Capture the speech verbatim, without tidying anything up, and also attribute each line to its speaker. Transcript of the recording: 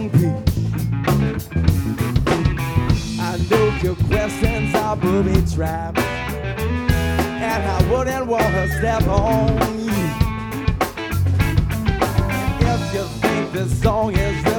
Speaker 1: compete. I know your questions are booby traps, and I wouldn't want to step on you. If you think this song is